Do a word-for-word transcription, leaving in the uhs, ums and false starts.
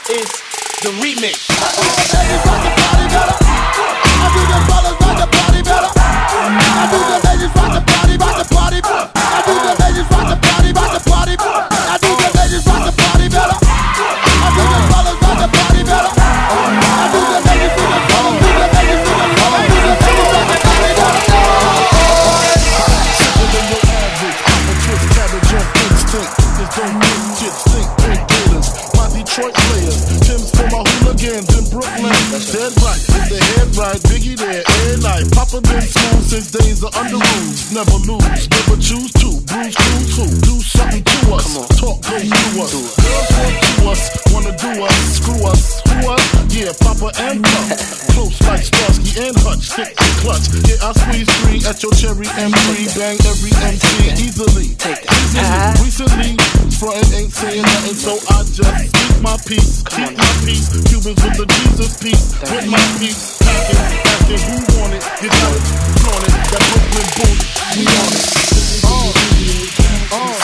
is the remix. Ladies rock the party better. I do the brothers rock the party better. I do the ladies rock the party, rock the party. I do the ladies rock the party, rock the party. I do the ladies rock the party better. I do the brothers rock the party better. I do the ladies do the brothers, do the ladies do the brothers, do the ladies rock the party better. Simple than your average. I'm a twist cabbage on instinct. Just don't think shit, stink, big gators. My Detroit players. Tim's for my hooligans in Brooklyn. Dead right, with the head right, Biggie there, air night. Papa been school since days of under rules. Never lose, never choose to. Bruise, cruise, who? Do something to us. Talk, go through us. Girls want to us, wanna do us. Screw us, who us? Yeah, Papa and Puff. Close like Starsky and Hutch, stick to clutch. Yeah, I squeeze three at your cherry M three. Bang every M C easily. Easily. Recently, frontin' ain't saying nothing, so I just speak my peace. Keep my peace. Cubans with the Jesus peace. With my peace. Packing, asking who want it. You got it, flaunt it. That Brooklyn booty, we on it. Oh, oh.